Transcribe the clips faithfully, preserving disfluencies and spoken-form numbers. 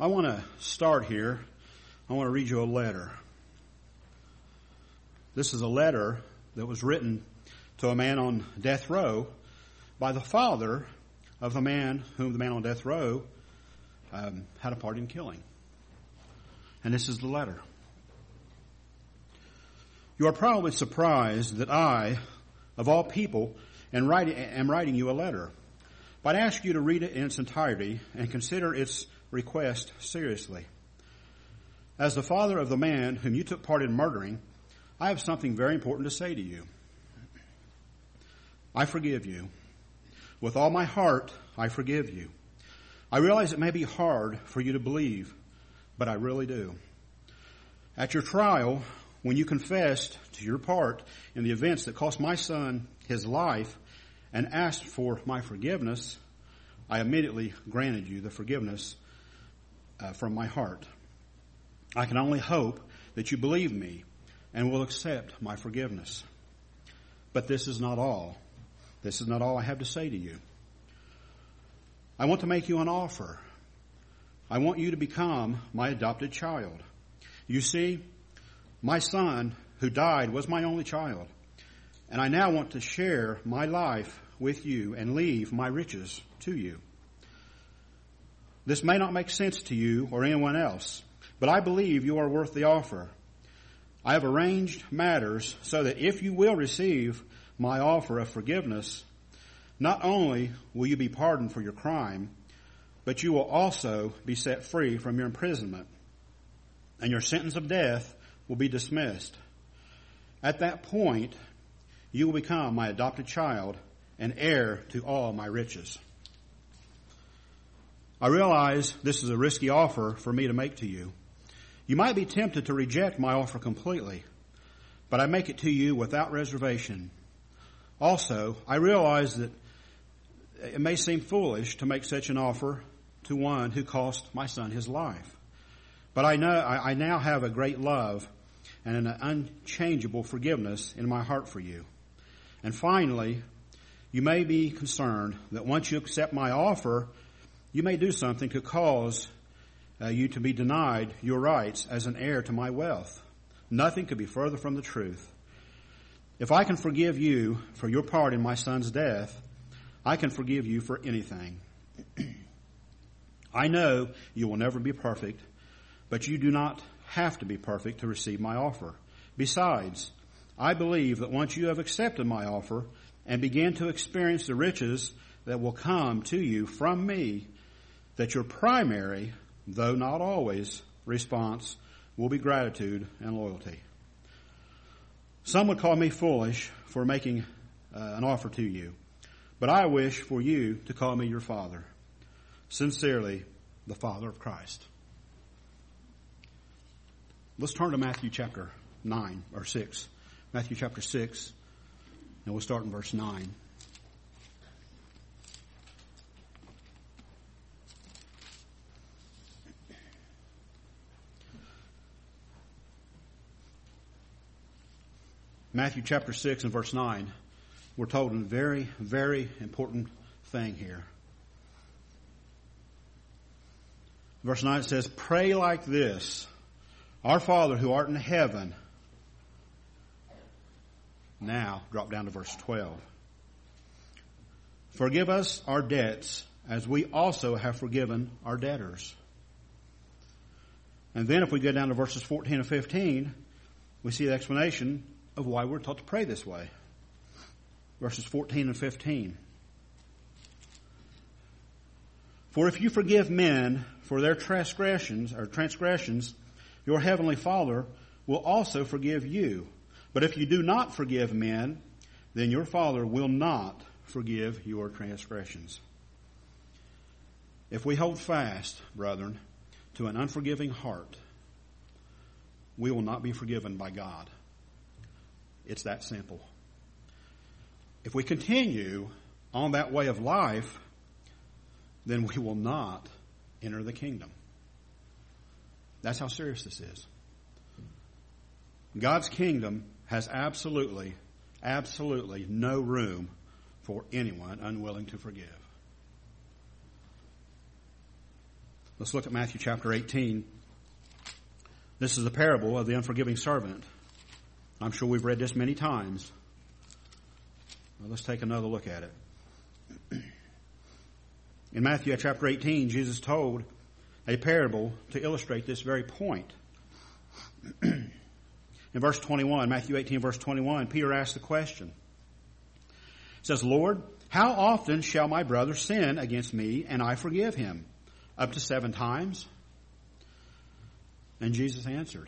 I want to start here. I want to read you a letter. This is a letter that was written to a man on death row by the father of the man whom the man on death row um, had a part in killing. And this is the letter. You are probably surprised that I, of all people, am writing, am writing you a letter. But I ask you to read it in its entirety and consider its request seriously. As the father of the man whom you took part in murdering, I have something very important to say to you. I forgive you. With all my heart, I forgive you. I realize it may be hard for you to believe, but I really do. At your trial, when you confessed to your part in the events that cost my son his life and asked for my forgiveness, I immediately granted you the forgiveness uh, from my heart. I can only hope that you believe me and will accept my forgiveness. But this is not all. This is not all I have to say to you. I want to make you an offer. I want you to become my adopted child. You see, my son who died was my only child, and I now want to share my life with you and leave my riches to you. This may not make sense to you or anyone else, but I believe you are worth the offer. I have arranged matters so that if you will receive my offer of forgiveness, not only will you be pardoned for your crime, but you will also be set free from your imprisonment, and your sentence of death will be dismissed. At that point, you will become my adopted child and heir to all my riches. I realize this is a risky offer for me to make to you. You might be tempted to reject my offer completely, but I make it to you without reservation. Also, I realize that it may seem foolish to make such an offer to one who cost my son his life. But I know I, I now have a great love and an unchangeable forgiveness in my heart for you. And finally, you may be concerned that once you accept my offer, you may do something to cause uh, you to be denied your rights as an heir to my wealth. Nothing could be further from the truth. If I can forgive you for your part in my son's death, I can forgive you for anything. I know you will never be perfect, but you do not have to be perfect to receive my offer. Besides, I believe that once you have accepted my offer and begin to experience the riches that will come to you from me, that your primary, though not always, response will be gratitude and loyalty. Some would call me foolish for making uh, an offer to you, but I wish for you to call me your father. Sincerely, the Father of Christ. Let's turn to Matthew chapter nine, or six. Matthew chapter six, and we'll start in verse nine. Matthew chapter six and verse nine, we're told a very, very important thing here. Verse nine says, pray like this, our Father who art in heaven. Now, drop down to verse twelve. Forgive us our debts as we also have forgiven our debtors. And then if we go down to verses fourteen and fifteen, we see the explanation of why we're taught to pray this way. Verses fourteen and fifteen. For if you forgive men for their transgressions or transgressions, your heavenly Father will also forgive you. But if you do not forgive men, then your Father will not forgive your transgressions. If we hold fast, brethren, to an unforgiving heart, we will not be forgiven by God. It's that simple. If we continue on that way of life, then we will not enter the kingdom. That's how serious this is. God's kingdom has absolutely, absolutely no room for anyone unwilling to forgive. Let's look at Matthew chapter eighteen. This is the parable of the unforgiving servant. I'm sure we've read this many times. Well, let's take another look at it. In Matthew chapter eighteen, Jesus told a parable to illustrate this very point. In verse twenty-one, Matthew eighteen, verse twenty-one, Peter asked the question. It says, Lord, how often shall my brother sin against me and I forgive him? Up to seven times? And Jesus answered,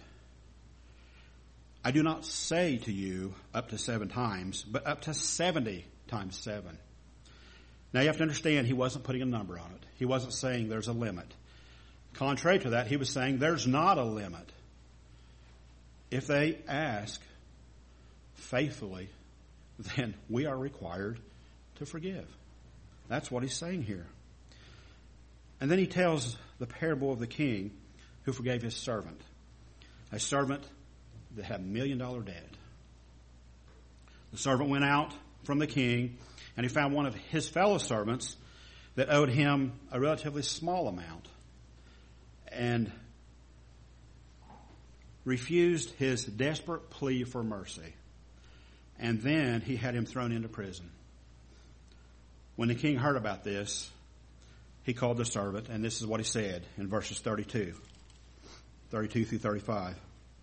I do not say to you up to seven times, but up to seventy times seven. Now you have to understand, he wasn't putting a number on it. He wasn't saying there's a limit. Contrary to that, he was saying there's not a limit. If they ask faithfully, then we are required to forgive. That's what he's saying here. And then he tells the parable of the king who forgave his servant. A servant that had a million dollar debt. The servant went out from the king and he found one of his fellow servants that owed him a relatively small amount and refused his desperate plea for mercy. And then he had him thrown into prison. When the king heard about this, he called the servant, and this is what he said in verses thirty-two, thirty-two through thirty-five.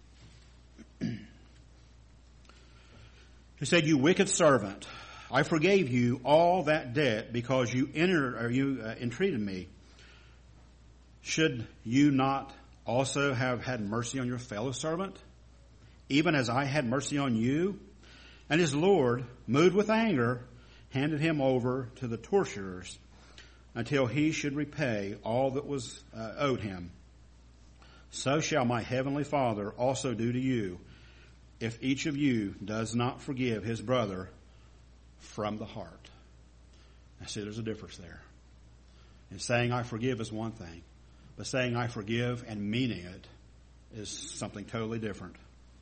He said, you wicked servant, I forgave you all that debt because you entered, or you uh, entreated me. Should you not also have had mercy on your fellow servant, even as I had mercy on you? And his Lord, moved with anger, handed him over to the torturers until he should repay all that was uh, owed him. So shall my heavenly Father also do to you, if each of you does not forgive his brother from the heart. I see there's a difference there. And saying I forgive is one thing, but saying I forgive and meaning it is something totally different.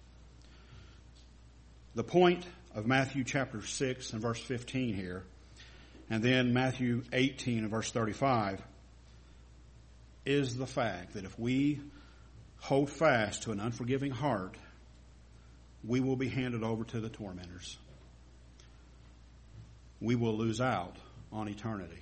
The point of Matthew chapter six and verse fifteen here, and then Matthew eighteen and verse thirty-five, is the fact that if we hold fast to an unforgiving heart, we will be handed over to the tormentors. We will lose out on eternity.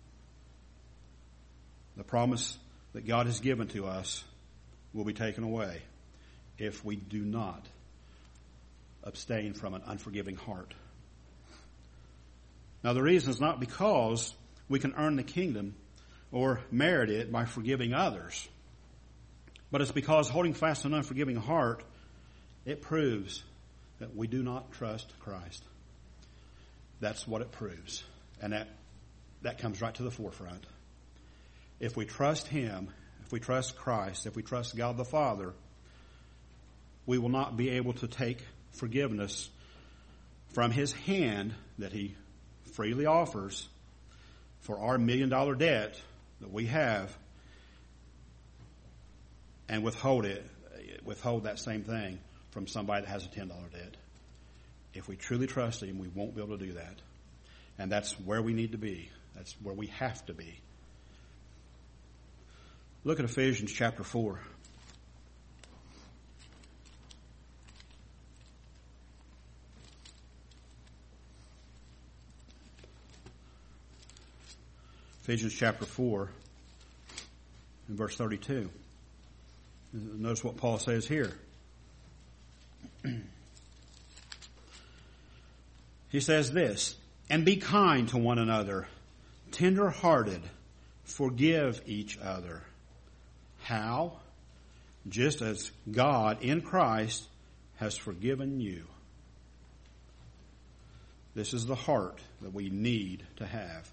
The promise that God has given to us will be taken away if we do not abstain from an unforgiving heart. Now the reason is not because we can earn the kingdom or merit it by forgiving others, but it's because holding fast to an unforgiving heart, it proves that we do not trust Christ. That's what it proves. And that, that comes right to the forefront. If we trust Him, if we trust Christ, if we trust God the Father, we will not be able to take forgiveness from His hand that He freely offers for our million dollar debt that we have and withhold it, withhold that same thing from somebody that has a ten dollar debt. If we truly trust Him, we won't be able to do that. And that's where we need to be. That's where we have to be. Look at Ephesians chapter four. Ephesians chapter four and verse thirty-two. Notice what Paul says here. He says this, and be kind to one another, tender-hearted, forgive each other. How? Just as God in Christ has forgiven you. This is the heart that we need to have.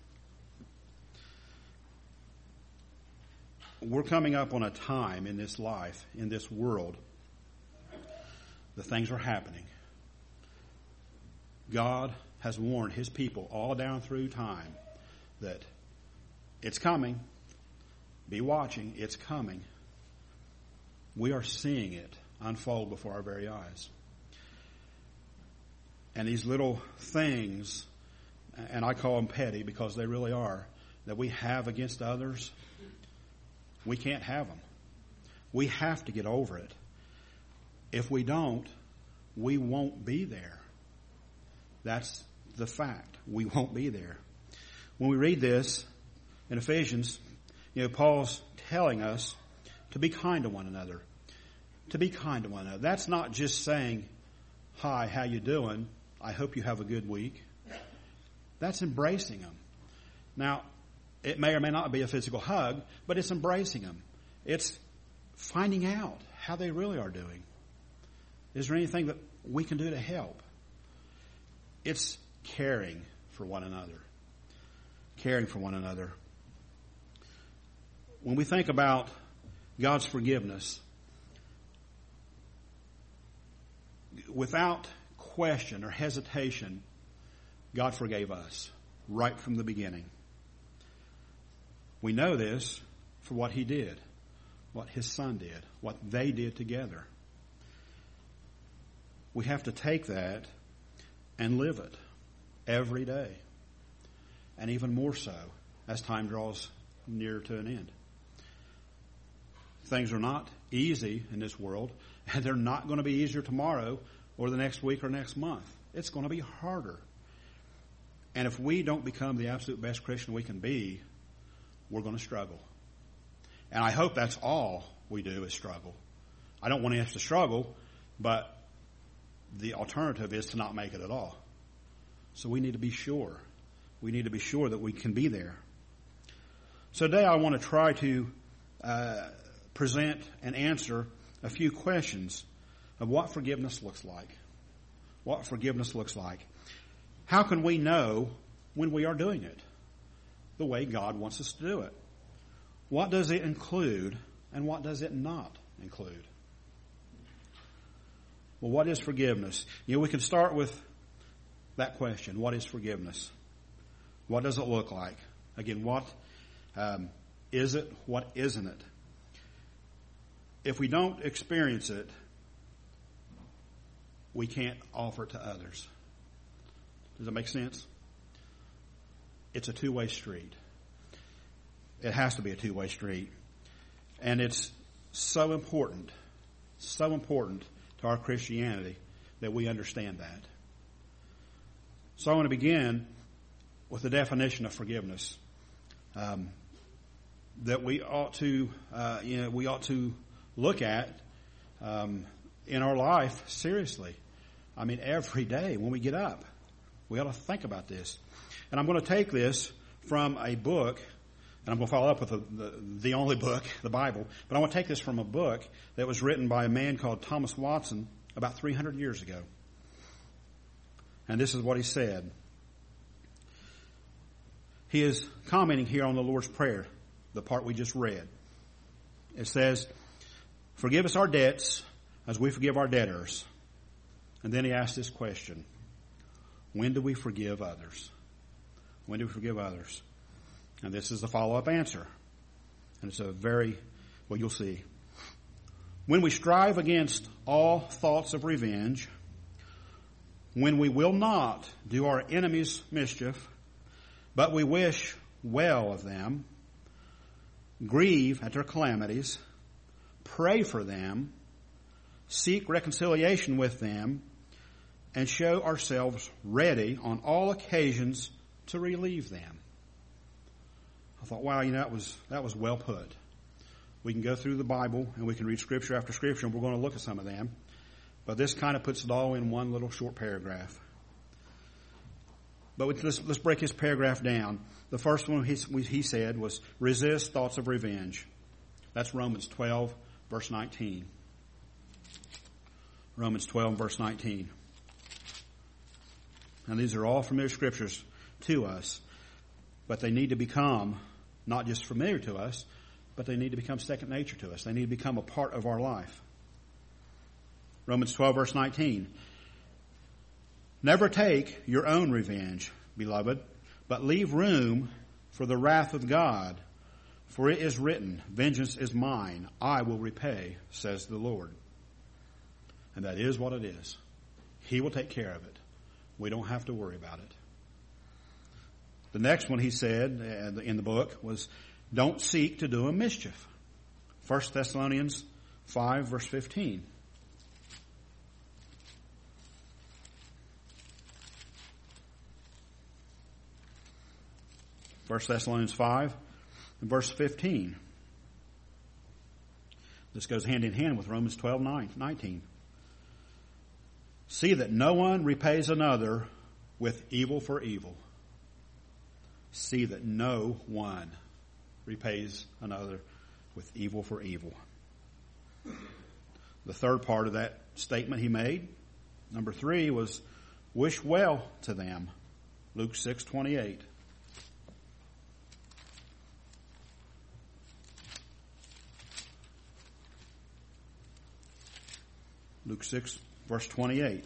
We're coming up on a time in this life, in this world, that things are happening. God has warned His people all down through time that it's coming. Be watching. It's coming. We are seeing it unfold before our very eyes. And these little things, and I call them petty because they really are, that we have against others, We can't have them. We have to get over it. If we don't, we won't be there. That's the fact. We won't be there. When we read this in Ephesians, you know, Paul's telling us to be kind to one another. To be kind to one another. That's not just saying, hi, how you doing? I hope you have a good week. That's embracing them. Now, it may or may not be a physical hug, but it's embracing them. It's finding out how they really are doing. Is there anything that we can do to help? It's caring for one another. Caring for one another. When we think about God's forgiveness, without question or hesitation, God forgave us right from the beginning. We know this for what He did, what His Son did, what they did together. We have to take that and live it every day, and even more so as time draws near to an end. Things are not easy in this world, and they're not going to be easier tomorrow or the next week or next month. It's going to be harder. And if we don't become the absolute best Christian we can be, we're going to struggle. And I hope that's all we do is struggle. I don't want us to struggle, but the alternative is to not make it at all. So we need to be sure. We need to be sure that we can be there. So today I want to try to uh, present and answer a few questions of what forgiveness looks like. What forgiveness looks like. How can we know when we are doing it the way God wants us to do it? What does it include and what does it not include? Well, what is forgiveness? You know, we can start with that question. What is forgiveness? What does it look like? Again, what um, is it? What isn't it? If we don't experience it, we can't offer it to others. Does that make sense? It's a two-way street. It has to be a two-way street. And it's so important, so important to our Christianity that we understand that. So I want to begin with the definition of forgiveness. Um, that we ought to, uh, you know, we ought to look at um, in our life seriously. I mean, every day when we get up, we ought to think about this. And I'm going to take this from a book, and I'm going to follow up with the, the, the only book, the Bible. But I want to take this from a book that was written by a man called Thomas Watson about three hundred years ago. And this is what he said. He is commenting here on the Lord's Prayer, the part we just read. It says, "Forgive us our debts as we forgive our debtors." And then he asked this question: when do we forgive others? When do we forgive others? And this is the follow-up answer. And it's a very, well, you'll see. When we strive against all thoughts of revenge, when we will not do our enemies mischief, but we wish well of them, grieve at their calamities, pray for them, seek reconciliation with them, and show ourselves ready on all occasions to relieve them. I thought, wow, you know, that was, that was well put. We can go through the Bible and we can read scripture after scripture, and we're going to look at some of them. But this kind of puts it all in one little short paragraph. But let's, let's break his paragraph down. The first one he, he said was, resist thoughts of revenge. That's Romans twelve, verse nineteen. Romans twelve, verse nineteen. And these are all familiar scriptures to us, but they need to become not just familiar to us, but they need to become second nature to us. They need to become a part of our life. Romans twelve, verse nineteen. Never take your own revenge, beloved, but leave room for the wrath of God. For it is written, vengeance is mine, I will repay, says the Lord. And that is what it is. He will take care of it. We don't have to worry about it. The next one he said in the book was, don't seek to do a mischief. First Thessalonians five, verse fifteen. First Thessalonians five, and verse fifteen. This goes hand in hand with Romans twelve, nineteen. See that no one repays another with evil for evil. See that no one repays another with evil for evil. The third part of that statement he made, number three, was wish well to them. Luke six twenty-eight. Luke six, verse twenty-eight.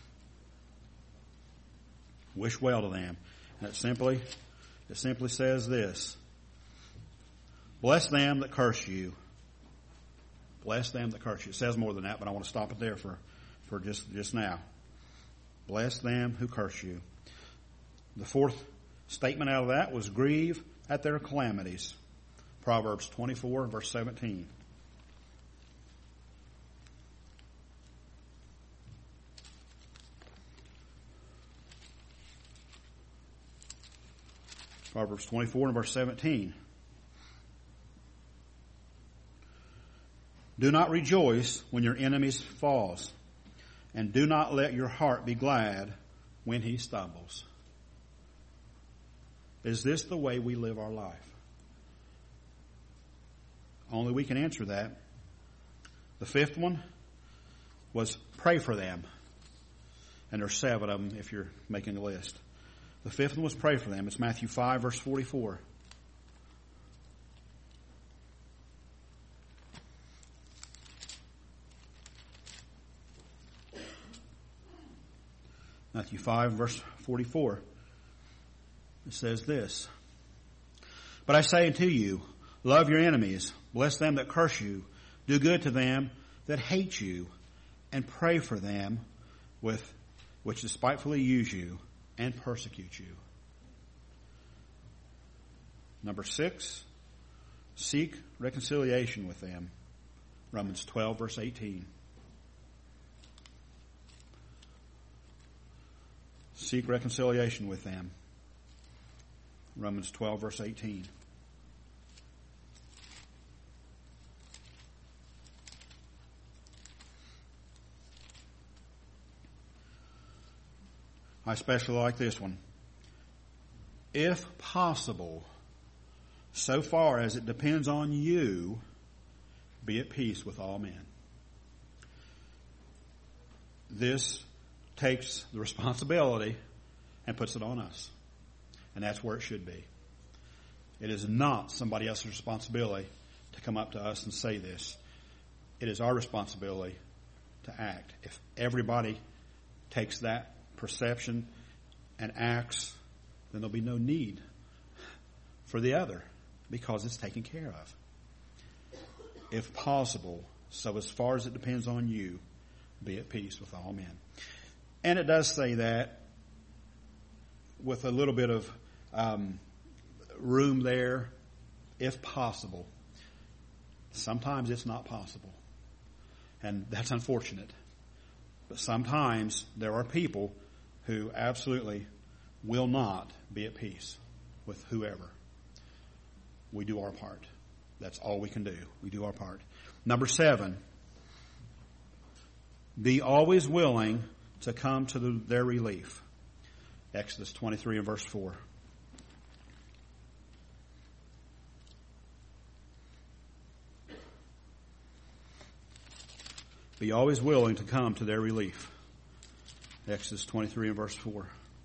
Wish well to them. And it simply, it simply says this. Bless them that curse you. Bless them that curse you. It says more than that, but I want to stop it there for, for just, just now. Bless them who curse you. The fourth statement out of that was grieve at their calamities. Proverbs twenty-four, verse seventeen. Proverbs twenty-four and verse seventeen. Do not rejoice when your enemy falls, and do not let your heart be glad when he stumbles. Is this the way we live our life? Only we can answer that. The fifth one was pray for them. And there's seven of them if you're making a list. The fifth one was pray for them. It's Matthew five, verse forty-four. Matthew five, verse forty-four. It says this. But I say unto you, love your enemies, bless them that curse you, do good to them that hate you, and pray for them with which despitefully use you and persecute you. Number six, seek reconciliation with them. Romans twelve, verse eighteen. Seek reconciliation with them. Romans twelve, verse eighteen. I especially like this one. If possible, so far as it depends on you, be at peace with all men. This takes the responsibility and puts it on us. And that's where it should be. It is not somebody else's responsibility to come up to us and say this. It is our responsibility to act. If everybody takes that perception and acts, then there'll be no need for the other because it's taken care of. If possible, so as far as it depends on you, be at peace with all men. And it does say that with a little bit of um, room there, if possible. Sometimes it's not possible. And that's unfortunate. But sometimes there are people who absolutely will not be at peace with whoever. We do our part. That's all we can do. We do our part. Number seven, be always willing to come to the, their relief. Exodus twenty-three and verse four. Be always willing to come to their relief. Exodus twenty-three and verse four.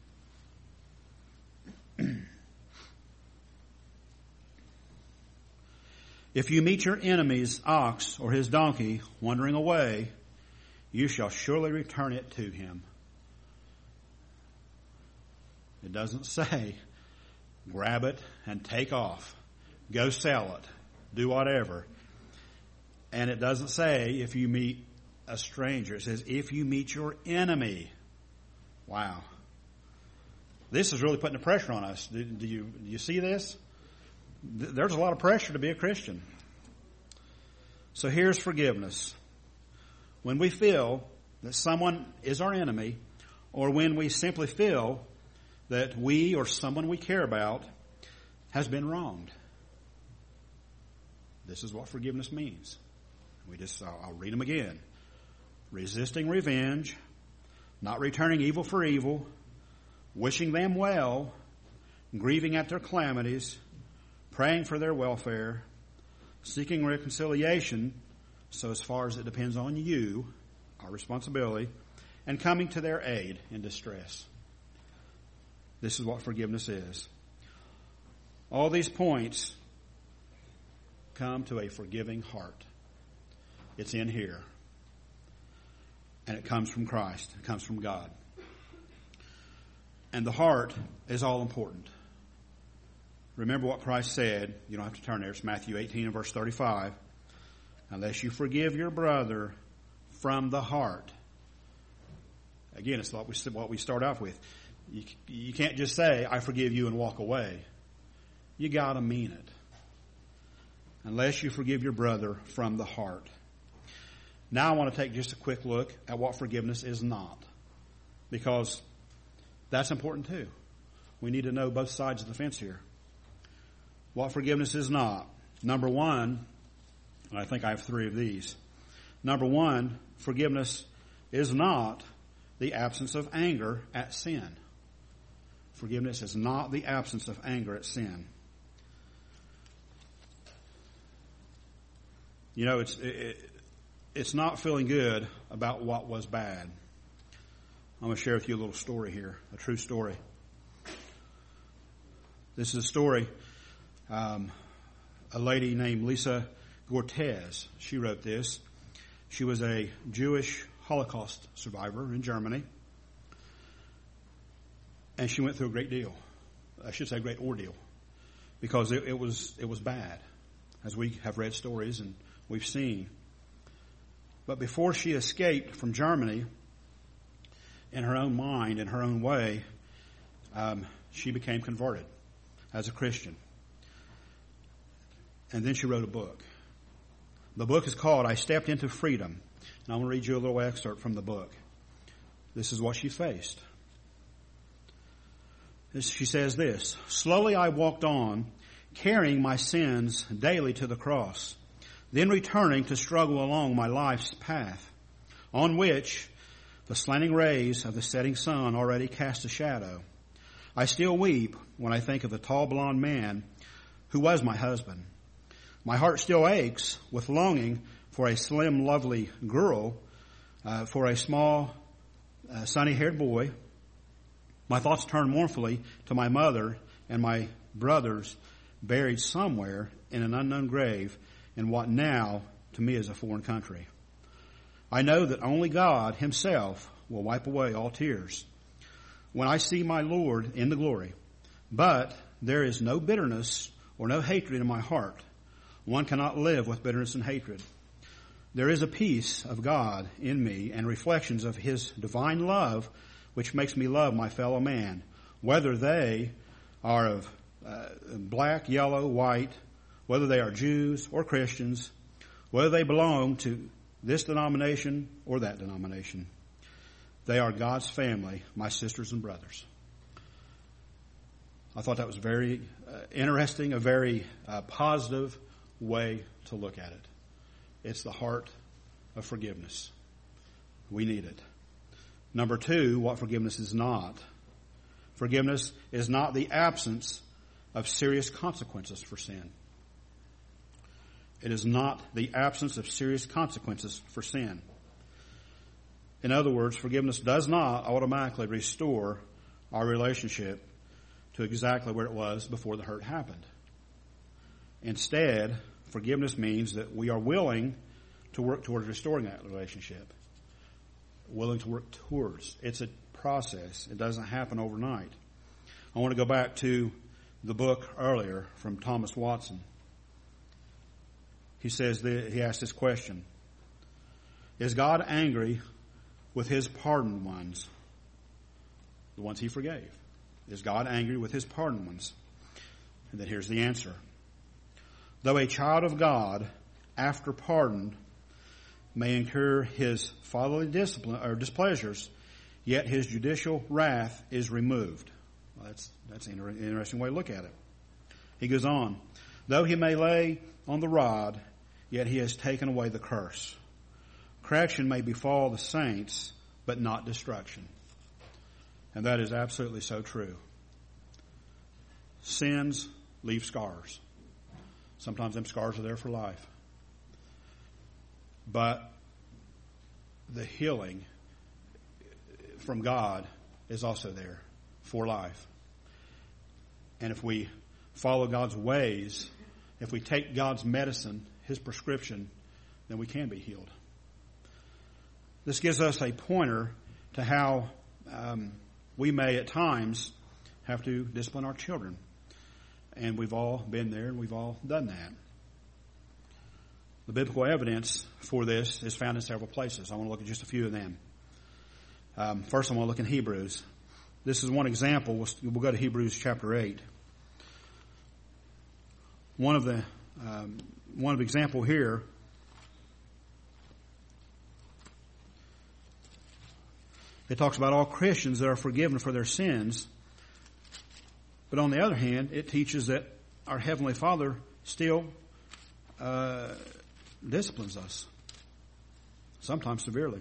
If you meet your enemy's ox or his donkey wandering away, you shall surely return it to him. It doesn't say grab it and take off. Go sell it. Do whatever. And it doesn't say if you meet a stranger. It says if you meet your enemy. Wow. This is really putting the pressure on us. Do, do you do you see this? There's a lot of pressure to be a Christian. So here's forgiveness. When we feel that someone is our enemy, or when we simply feel that we or someone we care about has been wronged. This is what forgiveness means. We just, I'll, I'll read them again. Resisting revenge, not returning evil for evil, wishing them well, grieving at their calamities, praying for their welfare, seeking reconciliation, so as far as it depends on you, our responsibility, and coming to their aid in distress. This is what forgiveness is. All these points come to a forgiving heart. It's in here. And it comes from Christ. It comes from God. And the heart is all important. Remember what Christ said. You don't have to turn there. It's Matthew eighteen and verse thirty-five. Unless you forgive your brother from the heart. Again, it's what we, what we start off with. You, you can't just say, I forgive you and walk away. You got to mean it. Unless you forgive your brother from the heart. Now I want to take just a quick look at what forgiveness is not. Because that's important too. We need to know both sides of the fence here. What forgiveness is not. Number one, and I think I have three of these. Number one, forgiveness is not the absence of anger at sin. Forgiveness is not the absence of anger at sin. You know, it's it, it's not feeling good about what was bad. I'm going to share with you a little story here, a true story. This is a story, um, a lady named Lisa Gortez. She wrote this. She was a Jewish Holocaust survivor in Germany. And she went through a great deal. I should say a great ordeal. Because it, it was it was bad. As we have read stories and we've seen. But before she escaped from Germany, in her own mind, in her own way, um, she became converted as a Christian. And then she wrote a book. The book is called I Stepped Into Freedom. And I'm going to read you a little excerpt from the book. This is what she faced. This, she says this, slowly I walked on, carrying my sins daily to the cross, then returning to struggle along my life's path, on which the slanting rays of the setting sun already cast a shadow. I still weep when I think of the tall blond man who was my husband. My heart still aches with longing for a slim, lovely girl, uh, for a small, uh, sunny-haired boy. My thoughts turn mournfully to my mother and my brothers buried somewhere in an unknown grave in what now to me is a foreign country. I know that only God himself will wipe away all tears when I see my Lord in the glory. But there is no bitterness or no hatred in my heart. One cannot live with bitterness and hatred. There is a peace of God in me and reflections of his divine love which makes me love my fellow man, whether they are of uh, black, yellow, white, whether they are Jews or Christians, whether they belong to this denomination or that denomination. They are God's family, my sisters and brothers. I thought that was very uh, interesting, a very uh, positive way to look at it. It's the heart of forgiveness. We need it. Number two, what forgiveness is not. Forgiveness is not the absence of serious consequences for sin. It is not the absence of serious consequences for sin. In other words, forgiveness does not automatically restore our relationship to exactly where it was before the hurt happened. Instead, forgiveness means that we are willing to work towards restoring that relationship. Willing to work towards. It's a process. It doesn't happen overnight. I want to go back to the book earlier from Thomas Watson. He says that, he asked this question. Is God angry with his pardoned ones? The ones he forgave. Is God angry with his pardoned ones? And then here's the answer. Though a child of God, after pardon, may incur his fatherly discipline or displeasures, yet his judicial wrath is removed. Well, that's that's an interesting way to look at it. He goes on, though he may lay on the rod, yet he has taken away the curse. Correction may befall the saints, but not destruction. And that is absolutely so true. Sins leave scars. Sometimes them scars are there for life. But the healing from God is also there for life. And if we follow God's ways, if we take God's medicine, His prescription, then we can be healed. This gives us a pointer to how um, we may at times have to discipline our children. And we've all been there and we've all done that. The biblical evidence for this is found in several places. I want to look at just a few of them. Um, first, I want to look in Hebrews. This is one example. We'll, we'll go to Hebrews chapter eight. One of the um, one of example here. It talks about all Christians that are forgiven for their sins. But on the other hand, it teaches that our Heavenly Father still uh, disciplines us, sometimes severely.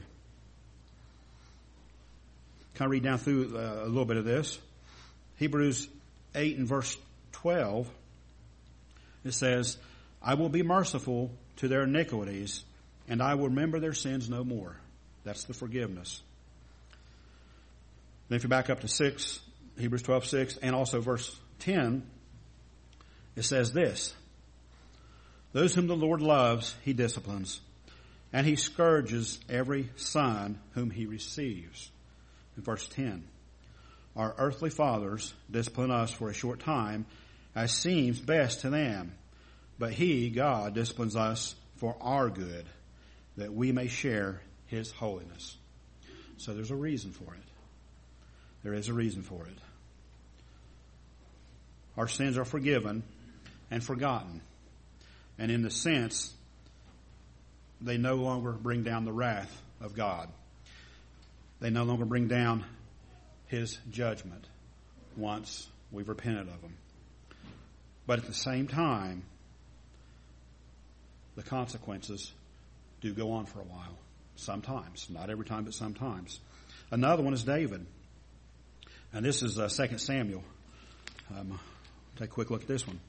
Kind of read down through uh, a little bit of this. Hebrews eight and verse twelve, it says, I will be merciful to their iniquities, and I will remember their sins no more. That's the forgiveness. Then if you back up to six, Hebrews twelve six, and also verse ten, it says this, those whom the Lord loves, He disciplines, and He scourges every son whom He receives. In verse ten, our earthly fathers discipline us for a short time, as seems best to them. But He, God, disciplines us for our good, that we may share His holiness. So there's a reason for it. There is a reason for it. Our sins are forgiven and forgotten. And in the sense, they no longer bring down the wrath of God. They no longer bring down His judgment once we've repented of them. But at the same time, the consequences do go on for a while. Sometimes. Not every time, but sometimes. Another one is David. And this is uh, Second Samuel. Um, take a quick look at this one.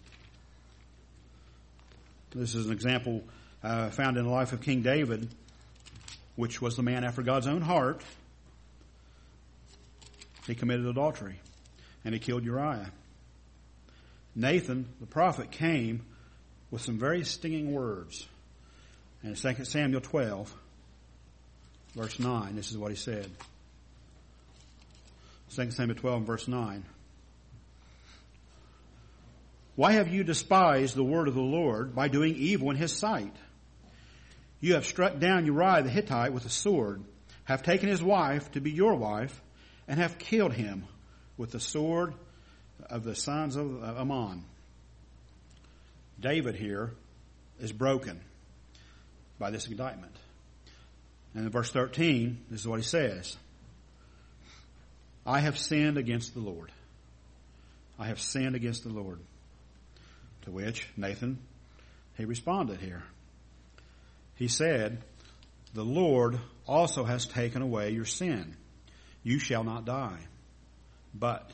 This is an example uh, found in the life of King David, which was the man after God's own heart. He committed adultery, and he killed Uriah. Nathan, the prophet, came with some very stinging words. And in Second Samuel twelve, verse nine, this is what he said. Second Samuel twelve, verse nine. Why have you despised the word of the Lord by doing evil in His sight? You have struck down Uriah the Hittite with a sword, have taken his wife to be your wife, and have killed him with the sword of the sons of Ammon. David here is broken by this indictment. And in verse thirteen, this is what he says. I have sinned against the Lord. I have sinned against the Lord. To which Nathan, he responded here. He said, the Lord also has taken away your sin. You shall not die. But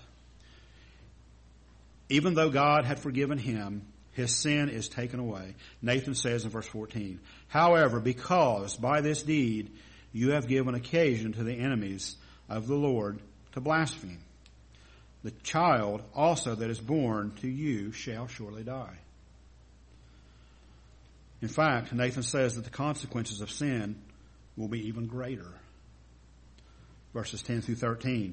even though God had forgiven him, his sin is taken away. Nathan says in verse fourteen, however, because by this deed you have given occasion to the enemies of the Lord to blaspheme, the child also that is born to you shall surely die. In fact, Nathan says that the consequences of sin will be even greater. Verses ten through thirteen.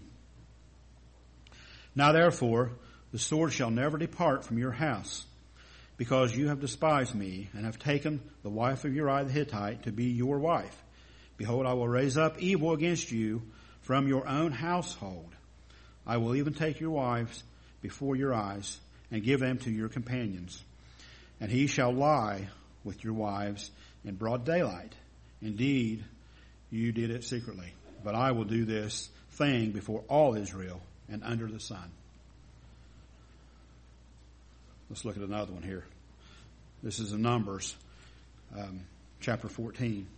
Now therefore, the sword shall never depart from your house, because you have despised me, and have taken the wife of Uriah the Hittite to be your wife. Behold, I will raise up evil against you from your own household. I will even take your wives before your eyes, and give them to your companions. And he shall lie with your wives in broad daylight. Indeed, you did it secretly. But I will do this thing before all Israel and under the sun. Let's look at another one here. This is in Numbers, um, chapter fourteen.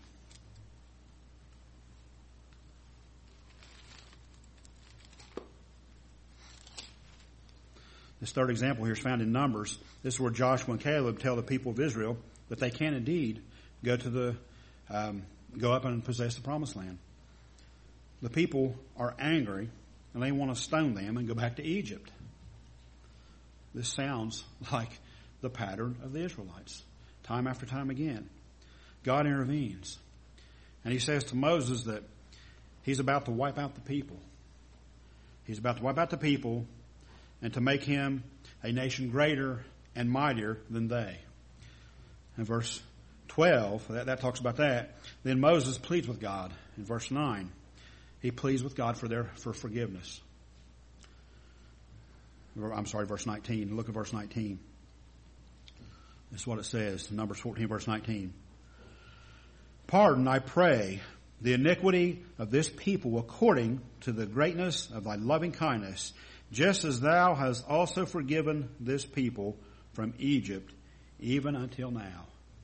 This third example here is found in Numbers. This is where Joshua and Caleb tell the people of Israel that they can indeed go to the, um, go up and possess the promised land. The people are angry and they want to stone them and go back to Egypt. This sounds like the pattern of the Israelites. Time after time again, God intervenes. And he says to Moses that he's about to wipe out the people. He's about to wipe out the people and to make him a nation greater and mightier than they. In verse twelve, that, that talks about that. Then Moses pleads with God. In verse nine, he pleads with God for their for forgiveness. I'm sorry, verse nineteen. Look at verse nineteen. This is what it says, Numbers fourteen, verse nineteen. Pardon, I pray, the iniquity of this people according to the greatness of thy loving kindness, just as thou hast also forgiven this people from Egypt, even until now.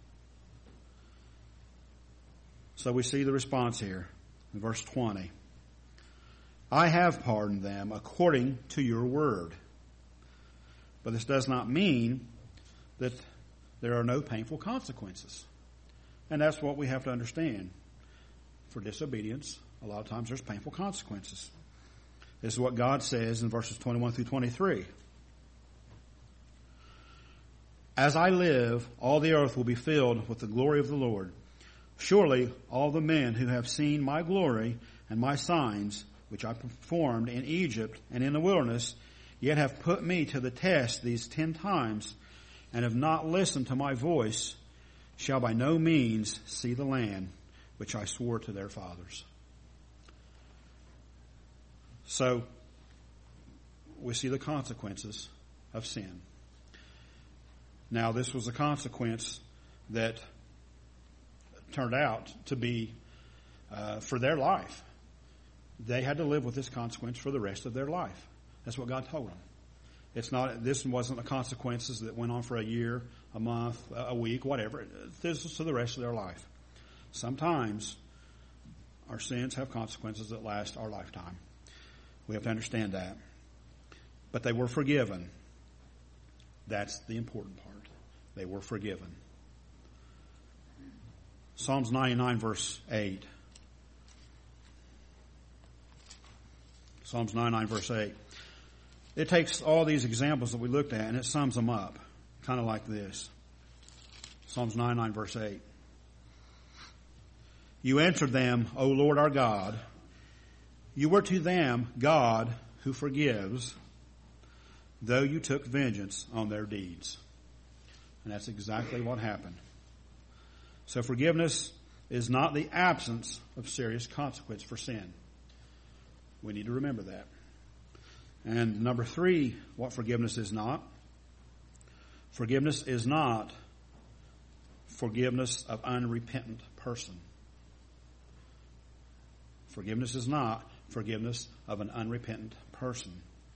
So we see the response here in verse twenty. I have pardoned them according to your word. But this does not mean that there are no painful consequences. And that's what we have to understand. For disobedience, a lot of times there's painful consequences. This is what God says in verses twenty-one through twenty-three. As I live, all the earth will be filled with the glory of the Lord. Surely all the men who have seen my glory and my signs, which I performed in Egypt and in the wilderness, yet have put me to the test these ten times, and have not listened to my voice, shall by no means see the land which I swore to their fathers. So, we see the consequences of sin. Now, this was a consequence that turned out to be uh, for their life. They had to live with this consequence for the rest of their life. That's what God told them. It's not, this wasn't the consequences that went on for a year, a month, a week, whatever. This was to the rest of their life. Sometimes our sins have consequences that last our lifetime. We have to understand that. But they were forgiven. That's the important part. They were forgiven. Psalms ninety-nine verse eight. Psalms ninety-nine verse eight. It takes all these examples that we looked at and it sums them up. Kind of like this. Psalms ninety-nine verse eight. You answered them, O Lord our God. You were to them God who forgives, though you took vengeance on their deeds. And that's exactly what happened. So forgiveness is not the absence of serious consequence for sin. We need to remember that. And number three, what forgiveness is not. Forgiveness is not forgiveness of unrepentant person. Forgiveness is not forgiveness of an unrepentant person.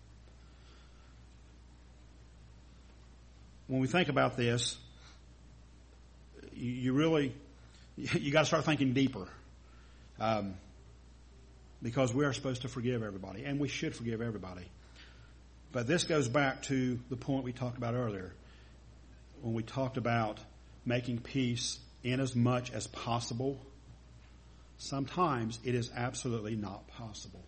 When we think about this, you, you really, you got to start thinking deeper. Um, because we are supposed to forgive everybody, and we should forgive everybody. But this goes back to the point we talked about earlier, when we talked about making peace in as much as possible. Sometimes it is absolutely not possible.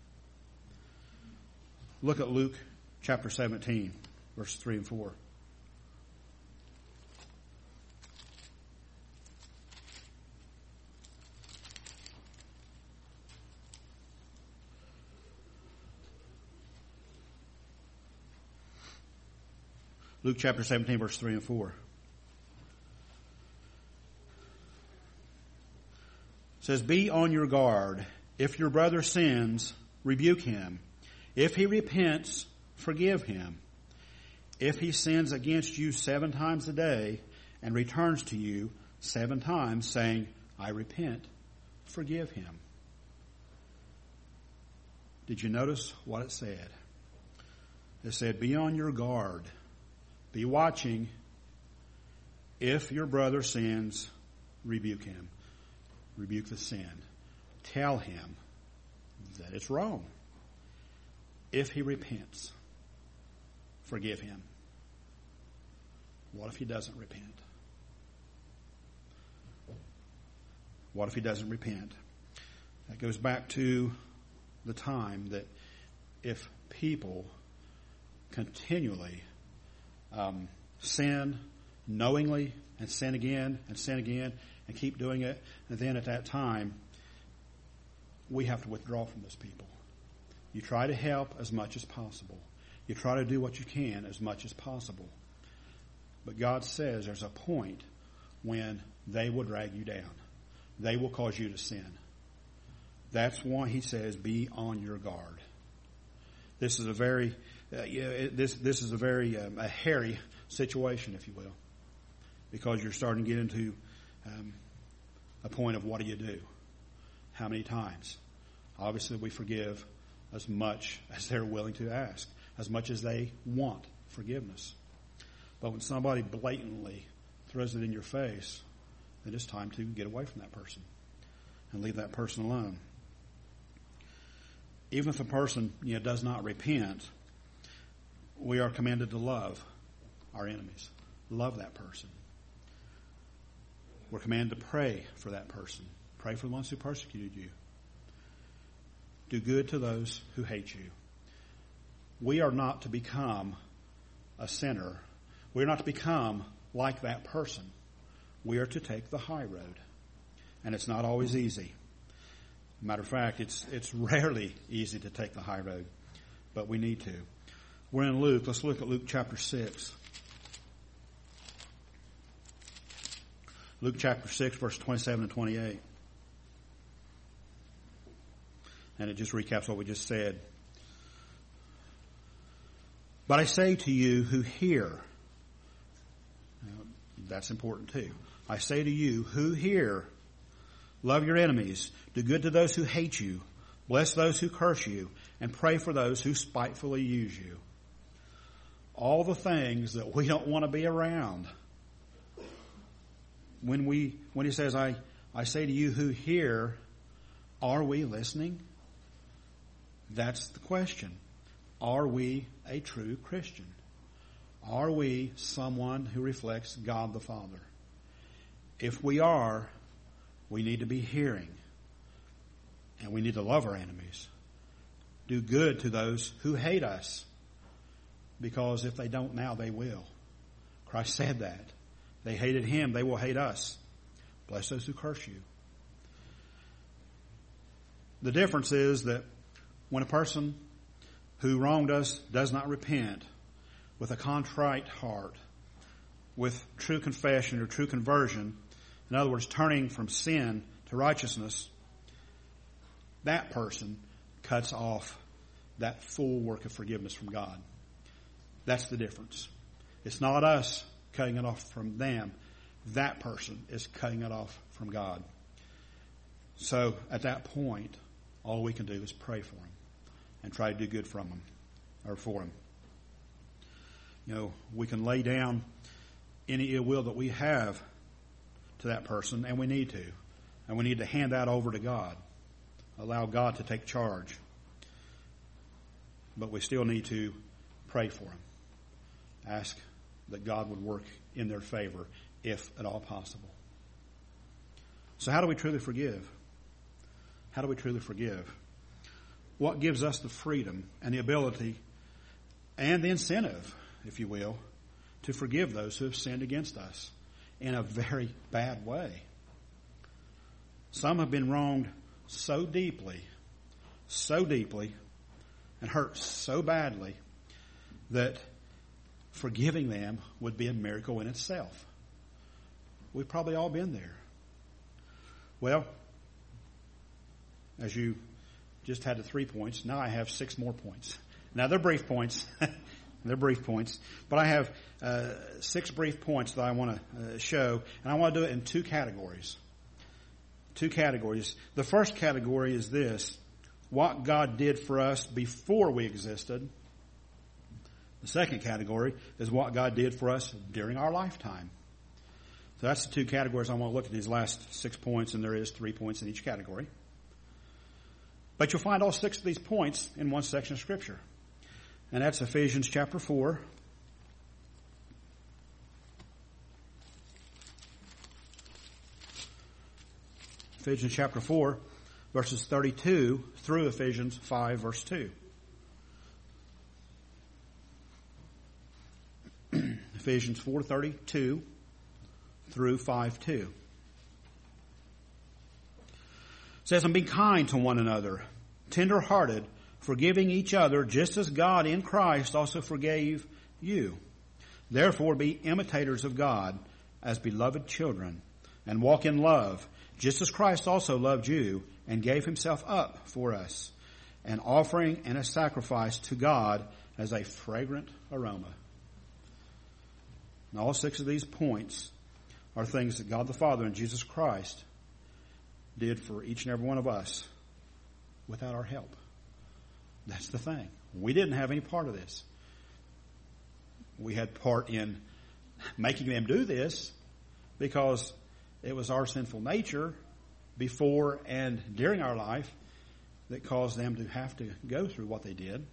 Look at Luke chapter seventeen, verses three and four. Luke chapter seventeen, verse three and four. It says, be on your guard. If your brother sins, rebuke him. If he repents, forgive him. If he sins against you seven times a day, and returns to you seven times, saying, I repent, forgive him. Did you notice what it said? It said, be on your guard. Be watching. If your brother sins, rebuke him. Rebuke the sin. Tell him that it's wrong. If he repents, forgive him. What if he doesn't repent? What if he doesn't repent? That goes back to the time that if people continually um, sin knowingly and sin again and sin again and keep doing it, and then at that time we have to withdraw from those people. You try to help as much as possible. You try to do what you can as much as possible. But God says there's a point when they will drag you down. They will cause you to sin. That's why he says, be on your guard. This is a very, uh, yeah, this this is a very um, a hairy situation, if you will, because you're starting to get into um, a point of what do you do? How many times? Obviously, we forgive as much as they're willing to ask, as much as they want forgiveness. But when somebody blatantly throws it in your face, then it's time to get away from that person and leave that person alone. Even if a person, you know, does not repent, we are commanded to love our enemies. Love that person. We're commanded to pray for that person. Pray for the ones who persecuted you. Do good to those who hate you. We are not to become a sinner. We're not to become like that person. We are to take the high road. And it's not always easy. Matter of fact, it's it's rarely easy to take the high road, but we need to. We're in Luke. Let's look at Luke chapter six. Luke chapter six, verse twenty-seven and twenty-eight. And it just recaps what we just said. But I say to you who hear, now, that's important too. I say to you who hear, love your enemies, do good to those who hate you, bless those who curse you, and pray for those who spitefully use you. All the things that we don't want to be around. When we, when he says, I, I say to you who hear, are we listening? That's the question. Are we a true Christian? Are we someone who reflects God the Father? If we are, we need to be hearing. And we need to love our enemies. Do good to those who hate us. Because if they don't now, they will. Christ said that. They hated him, they will hate us. Bless those who curse you. The difference is that when a person who wronged us does not repent with a contrite heart, with true confession or true conversion, in other words, turning from sin to righteousness, that person cuts off that full work of forgiveness from God. That's the difference. It's not us cutting it off from them. That person is cutting it off from God. So at that point, all we can do is pray for him and try to do good from him or for him. You know, we can lay down any ill will that we have to that person, and we need to. And we need to hand that over to God. Allow God to take charge. But we still need to pray for them. Ask that God would work in their favor, if at all possible. So how do we truly forgive? How do we truly forgive? What gives us the freedom and the ability and the incentive, if you will, to forgive those who have sinned against us in a very bad way? Some have been wronged so deeply, so deeply, and hurt so badly that forgiving them would be a miracle in itself. We've probably all been there. Well, as you just had the three points, now I have six more points. Now they're brief points. They're brief points. But I have uh, six brief points that I want to uh, show, and I want to do it in two categories. Two categories. The first category is this: what God did for us before we existed. The second category is what God did for us during our lifetime. So that's the two categories I want to look at, these last six points, and there is three points in each category. But you'll find all six of these points in one section of Scripture. And that's Ephesians chapter four. Ephesians chapter four, verses thirty-two through Ephesians five, verse two. Ephesians four thirty-two through five two. It says, "And be kind to one another, tender-hearted, forgiving each other, just as God in Christ also forgave you. Therefore be imitators of God as beloved children, and walk in love, just as Christ also loved you and gave himself up for us, an offering and a sacrifice to God as a fragrant aroma." And all six of these points are things that God the Father and Jesus Christ did for each and every one of us without our help. That's the thing. We didn't have any part of this. We had part in making them do this because it was our sinful nature before and during our life that caused them to have to go through what they did.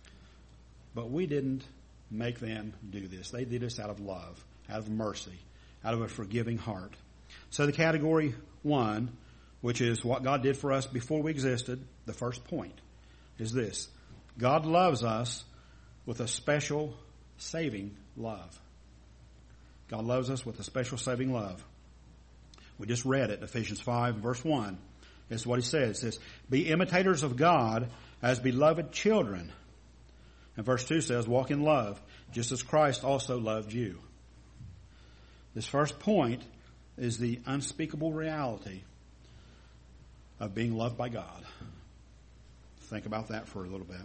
But we didn't make them do this. They did this out of love, out of mercy, out of a forgiving heart. So the category one, which is what God did for us before we existed, the first point is this: God loves us with a special saving love. God loves us with a special saving love. We just read it, Ephesians five, verse one. This is what he says. It says, "Be imitators of God as beloved children." And verse two says, "Walk in love, just as Christ also loved you." This first point is the unspeakable reality of being loved by God. Think about that for a little bit.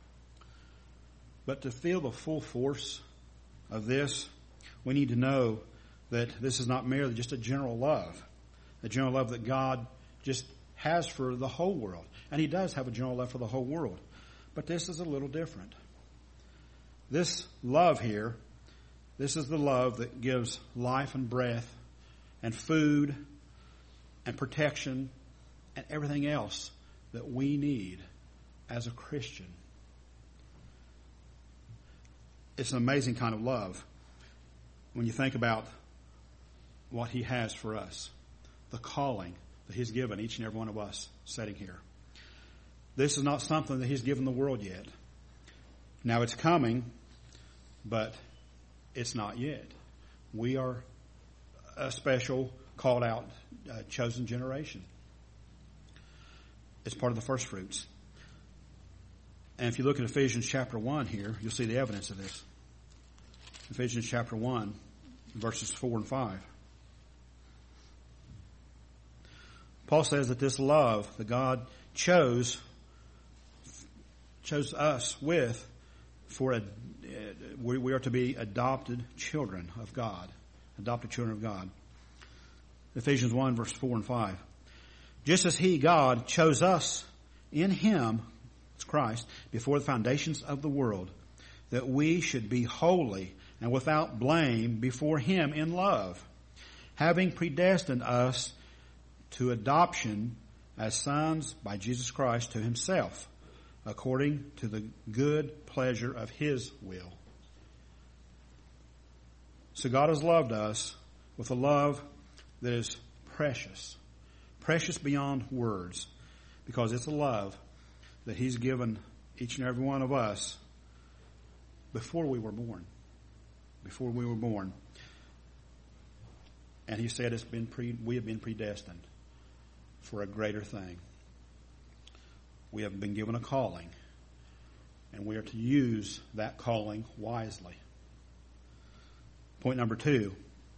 But to feel the full force of this, we need to know that this is not merely just a general love, a general love that God just has for the whole world. And he does have a general love for the whole world. But this is a little different. This love here, this is the love that gives life and breath and food and protection and everything else that we need as a Christian. It's an amazing kind of love when you think about what he has for us, the calling that he's given each and every one of us sitting here. This is not something that he's given the world yet. Now it's coming, but it's not yet. We are a special, called out, uh, chosen generation. It's part of the first fruits. And if you look at Ephesians chapter one here, you'll see the evidence of this. Ephesians chapter one, verses four and five. Paul says that this love that God chose, chose us with, for a, we, we are to be adopted children of God. Adopted children of God. Ephesians one, verse four and five. "Just as he, God, chose us in him," it's Christ, "before the foundations of the world, that we should be holy and without blame before him in love, having predestined us to adoption as sons by Jesus Christ to himself, according to the good pleasure of his will." So God has loved us with a love that is precious. Precious beyond words. Because it's a love that he's given each and every one of us before we were born. Before we were born. And he said it's been pre, we have been predestined for a greater thing. We have been given a calling. And we are to use that calling wisely. Point number two.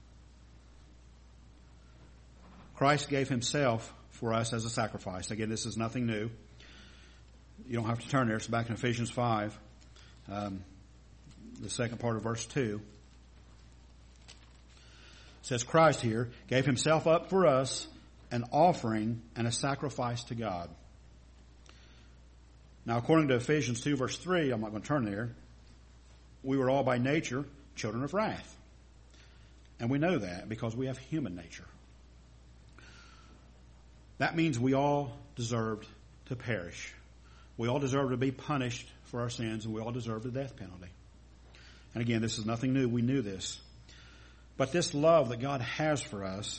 Christ gave himself for us as a sacrifice. Again, this is nothing new. You don't have to turn there. It's back in Ephesians five. Um, the second part of verse two. It says Christ here gave himself up for us, an offering and a sacrifice to God. Now, according to Ephesians two, verse three, I'm not going to turn there, we were all by nature children of wrath. And we know that because we have human nature. That means we all deserved to perish. We all deserve to be punished for our sins, and we all deserve the death penalty. And again, this is nothing new. We knew this. But this love that God has for us,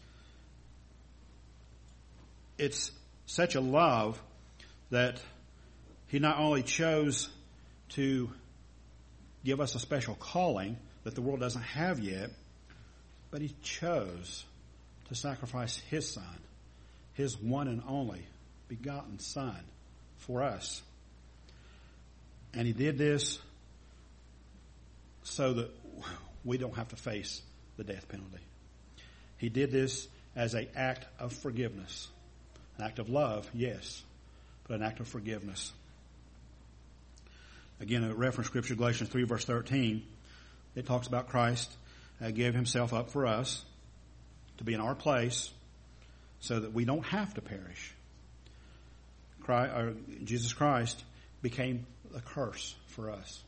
it's such a love that he not only chose to give us a special calling that the world doesn't have yet, but he chose to sacrifice his son, his one and only begotten son, for us. And he did this so that we don't have to face the death penalty. He did this as an act of forgiveness. An act of love, yes, but an act of forgiveness. Again, a reference scripture, Galatians three, verse thirteen, it talks about Christ uh, gave himself up for us to be in our place so that we don't have to perish. Christ, or Jesus Christ became a curse for us.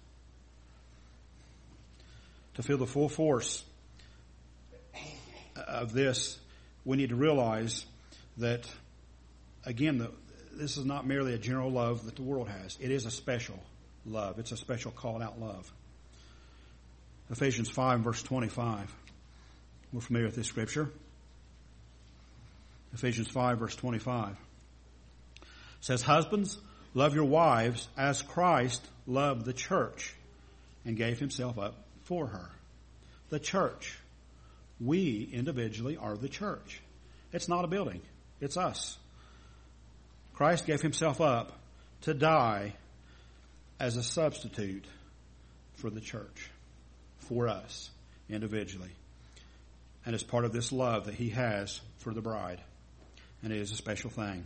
To feel the full force of this, we need to realize that, again, the, this is not merely a general love that the world has. It is a special love. It's a special called out love. Ephesians five, verse twenty-five. We're familiar with this scripture. Ephesians five, verse twenty-five. It says, husbands, love your wives as Christ loved the church and gave himself up for her. The church. We individually are the church. It's not a building. It's us. Christ gave himself up to die as a substitute for the church, for us individually. And it's part of this love that he has for the bride. And it is a special thing.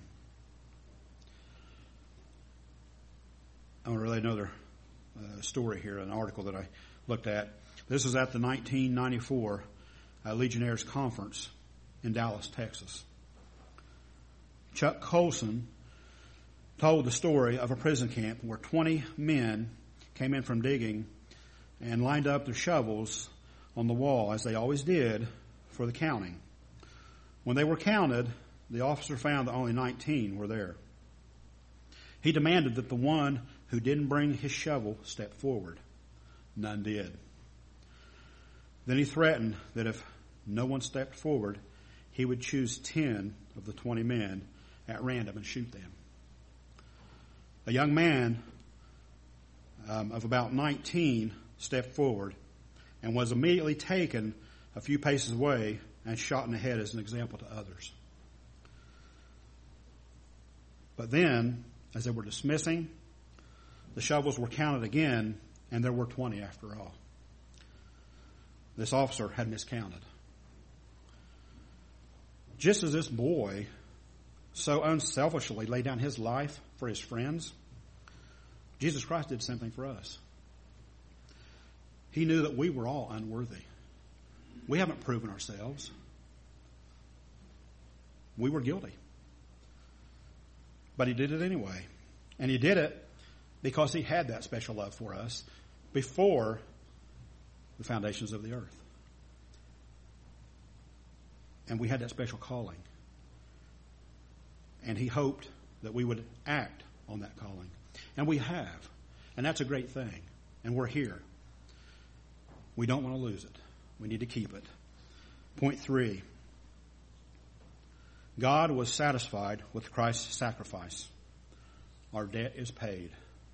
I want to relate another uh, story here, an article that I looked at. This is at the nineteen ninety-four uh, Legionnaires Conference in Dallas, Texas. Chuck Colson told the story of a prison camp where twenty men came in from digging and lined up their shovels on the wall, as they always did, for the counting. When they were counted, the officer found that only nineteen were there. He demanded that the one who didn't bring his shovel step forward. None did. Then he threatened that if no one stepped forward, he would choose ten of the twenty men at random and shoot them. A young man um, of about nineteen stepped forward and was immediately taken a few paces away and shot in the head as an example to others. But then, as they were dismissing, the shovels were counted again, and there were twenty after all. This officer had miscounted. Just as this boy so unselfishly laid down his life for his friends, Jesus Christ did the same thing for us. He knew that we were all unworthy. We haven't proven ourselves. We were guilty. But he did it anyway. And he did it because he had that special love for us before the foundations of the earth. And we had that special calling. And he hoped that we would act on that calling. And we have. And that's a great thing. And we're here. We don't want to lose it. We need to keep it. Point three. God was satisfied with Christ's sacrifice. Our debt is paid.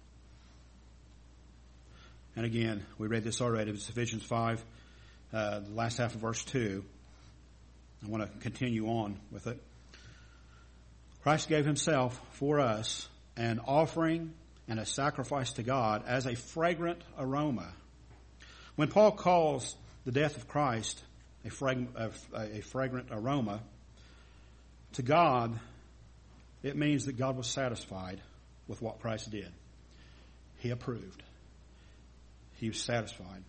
And again, we read this already. It's Ephesians five, uh, the last half of verse two. I want to continue on with it. Christ gave himself for us an offering and a sacrifice to God as a fragrant aroma. When Paul calls the death of Christ a fragrant, a fragrant aroma, to God, it means that God was satisfied with what Christ did. He approved. he was satisfied.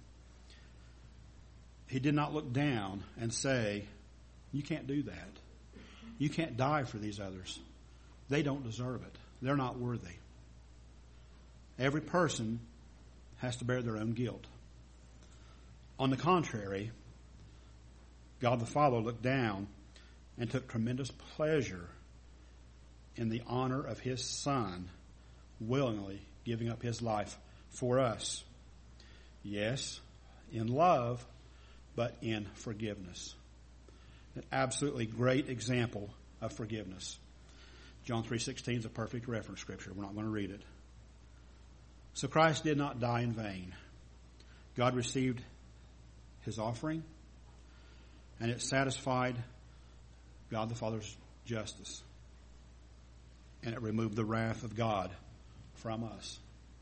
He did not look down and say, you can't do that. You can't die for these others. They don't deserve it. They're not worthy. Every person has to bear their own guilt. On the contrary, God the Father looked down and took tremendous pleasure in the honor of his Son willingly giving up his life for us. Yes, in love, but in forgiveness. An absolutely great example of forgiveness. John three sixteen is a perfect reference scripture. We're not going to read it. So Christ did not die in vain. God received his offering, and it satisfied God the Father's justice. And it removed the wrath of God from us.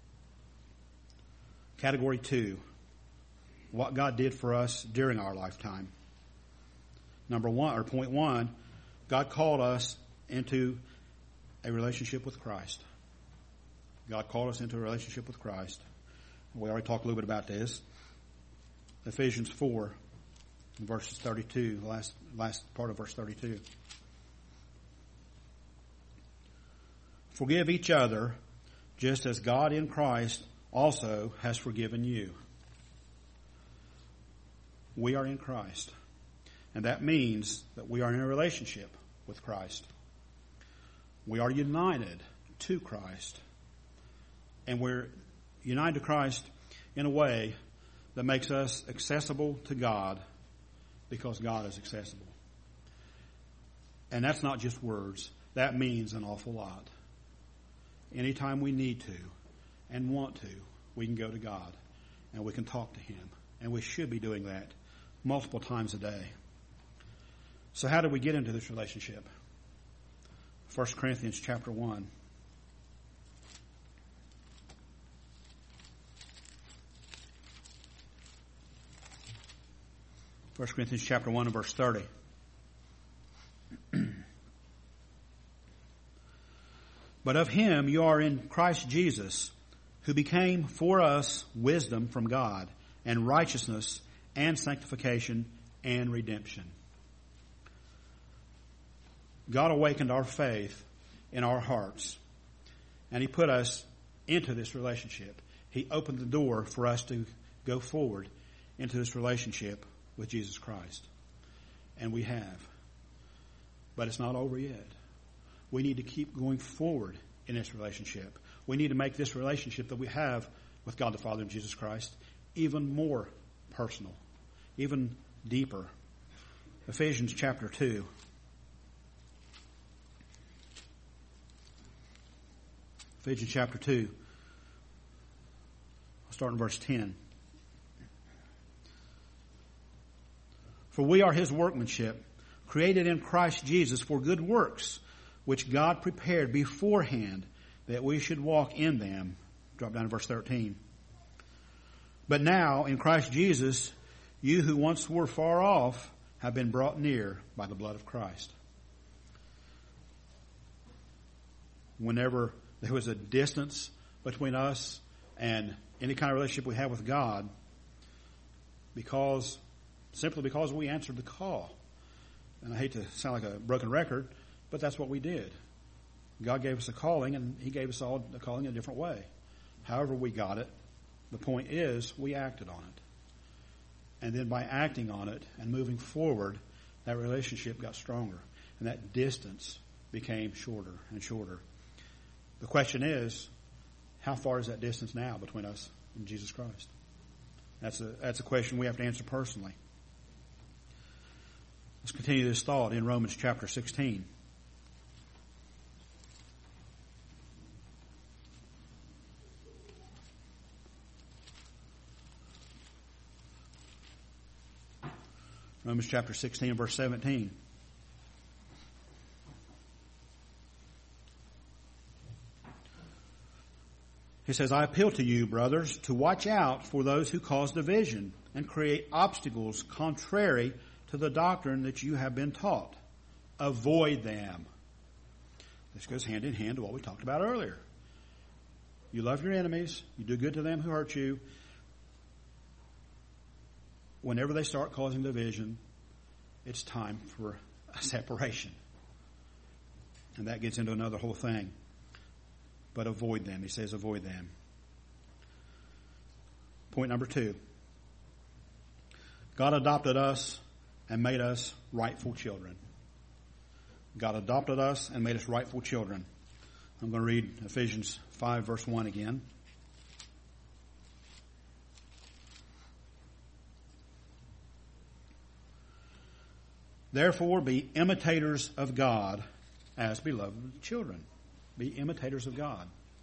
Category two, what God did for us during our lifetime. Number one, or point one, God called us into a relationship with Christ. God called us into a relationship with Christ. We already talked a little bit about this. Ephesians four, verses thirty-two, the last, last part of verse thirty-two. Forgive each other, just as God in Christ also has forgiven you. We are in Christ. And that means that we are in a relationship with Christ. We are united to Christ. And we're united to Christ in a way that makes us accessible to God because God is accessible. And that's not just words. That means an awful lot. Anytime we need to and want to, we can go to God and we can talk to him. And we should be doing that multiple times a day. So how do we get into this relationship? First Corinthians chapter one. First Corinthians chapter one and verse thirty. But of him you are in Christ Jesus, who became for us wisdom from God, and righteousness, and sanctification, and redemption. God awakened our faith in our hearts, and he put us into this relationship. He opened the door for us to go forward into this relationship with Jesus Christ. And we have. But it's not over yet. We need to keep going forward in this relationship. We need to make this relationship that we have with God the Father and Jesus Christ even more personal, even deeper. Ephesians chapter two. Ephesians chapter two. I'll start in verse ten. For we are his workmanship, created in Christ Jesus for good works, which God prepared beforehand that we should walk in them. Drop down to verse thirteen. But now, in Christ Jesus, you who once were far off have been brought near by the blood of Christ. Whenever there was a distance between us and any kind of relationship we have with God, because simply because we answered the call. And I hate to sound like a broken record, but that's what we did. God gave us a calling, and he gave us all a calling in a different way. However we got it, the point is we acted on it. And then by acting on it and moving forward, that relationship got stronger. And that distance became shorter and shorter. The question is, how far is that distance now between us and Jesus Christ? That's a, that's a question we have to answer personally. Let's continue this thought in Romans chapter sixteen. Romans chapter sixteen, verse seventeen. He says, I appeal to you, brothers, to watch out for those who cause division and create obstacles contrary to the doctrine that you have been taught. Avoid them. This goes hand in hand to what we talked about earlier. You love your enemies. You do good to them who hurt you. whenever they start causing division, it's time for a separation. And that gets into another whole thing. But avoid them. He says avoid them. Point number two. God adopted us and made us rightful children. God adopted us and made us rightful children. I'm going to read Ephesians five verse one again. Therefore, be imitators of God as beloved children. Be imitators of God.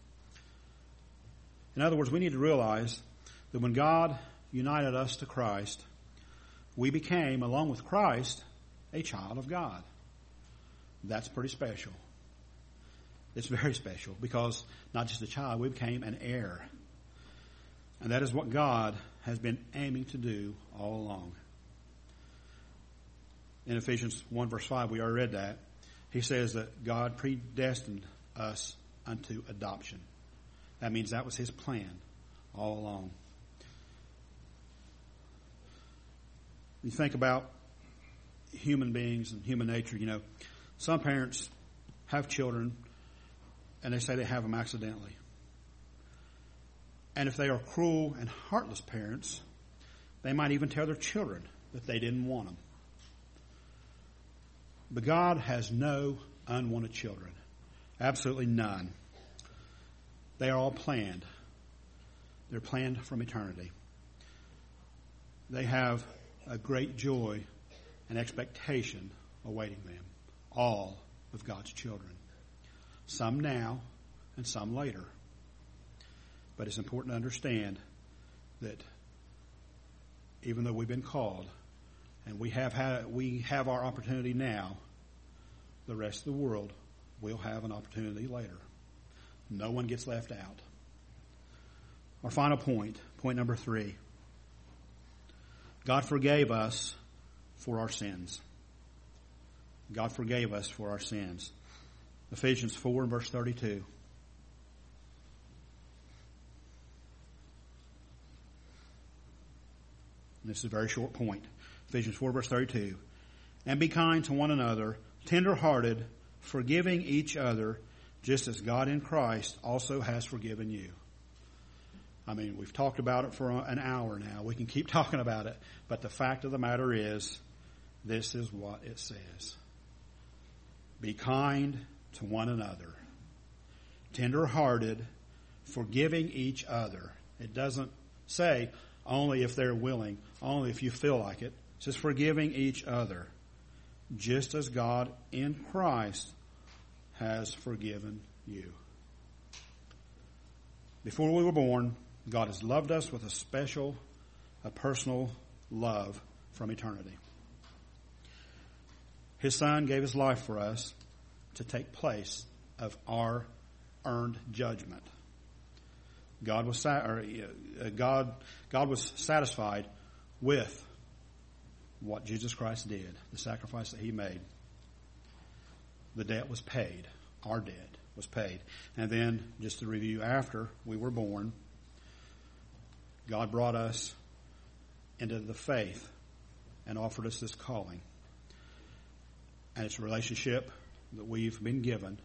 In other words, we need to realize that when God united us to Christ, we became, along with Christ, a child of God. That's pretty special. It's very special because not just a child, we became an heir. And that is what God has been aiming to do all along. In Ephesians one verse five, we already read that. He says that God predestined us unto adoption. That means that was His plan all along. You think about human beings and human nature, you know, some parents have children and they say they have them accidentally. And if they are cruel and heartless parents, they might even tell their children that they didn't want them. But God has no unwanted children. Absolutely none. They are all planned. They're planned from eternity. They have a great joy and expectation awaiting them. All of God's children. Some now and some later. But it's important to understand that even though we've been called and we have had, we have our opportunity now, the rest of the world will have an opportunity later. No one gets left out. Our final point, point number three. God forgave us for our sins. God forgave us for our sins. Ephesians four and verse thirty-two. And this is a very short point. Ephesians four verse thirty-two. And be kind to one another, tender-hearted, forgiving each other, just as God in Christ also has forgiven you. I mean, we've talked about it for an hour now. We can keep talking about it. But the fact of the matter is, this is what it says. Be kind to one another. Tender-hearted, forgiving each other. It doesn't say only if they're willing, only if you feel like it. It says forgiving each other. Just as God in Christ has forgiven you. Before we were born, God has loved us with a special, a personal love from eternity. His Son gave His life for us to take place of our earned judgment. God was or, uh, God God was satisfied with what Jesus Christ did, the sacrifice that He made. The debt was paid. Our debt was paid. And then, just to review, after we were born, God brought us into the faith and offered us this calling. And it's a relationship that we've been given.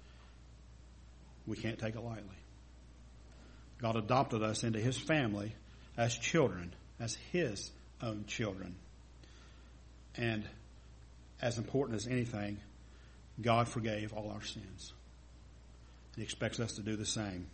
We can't take it lightly. God adopted us into His family as children, as His own children. And as important as anything, God forgave all our sins. He expects us to do the same.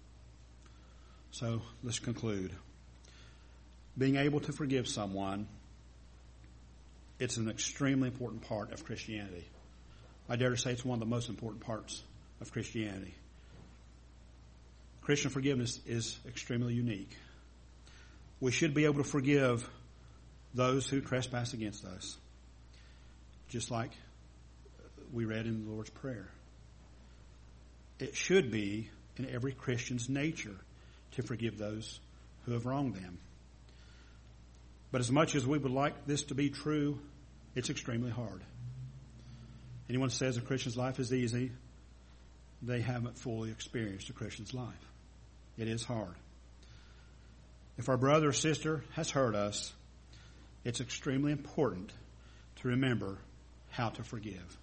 So let's conclude. Being able to forgive someone, it's an extremely important part of Christianity. I dare to say it's one of the most important parts of Christianity. Christian forgiveness is extremely unique. We should be able to forgive those who trespass against us, just like we read in the Lord's Prayer. It should be in every Christian's nature to forgive those who have wronged them. But as much as we would like this to be true, it's extremely hard. Anyone who says a Christian's life is easy, they haven't fully experienced a Christian's life. It is hard. If our brother or sister has hurt us, it's extremely important to remember how to forgive.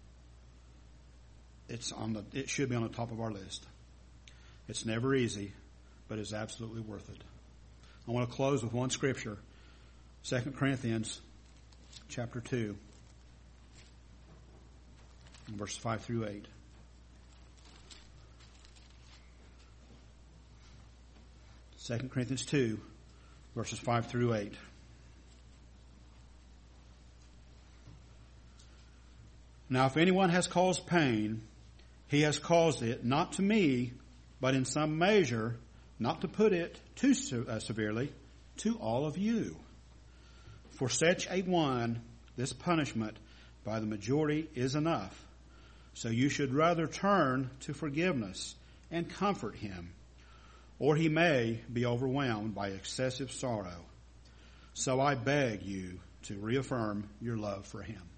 It's on the, it should be on the top of our list. It's never easy, but it's absolutely worth it. I want to close with one scripture, Second Corinthians chapter two, verses five through eight. Second Corinthians two, verses five through eight. Now, if anyone has caused pain, he has caused it not to me, but in some measure, not to put it too uh, severely, to all of you. For such a one, this punishment by the majority is enough. So you should rather turn to forgiveness and comfort him, or he may be overwhelmed by excessive sorrow. So I beg you to reaffirm your love for him.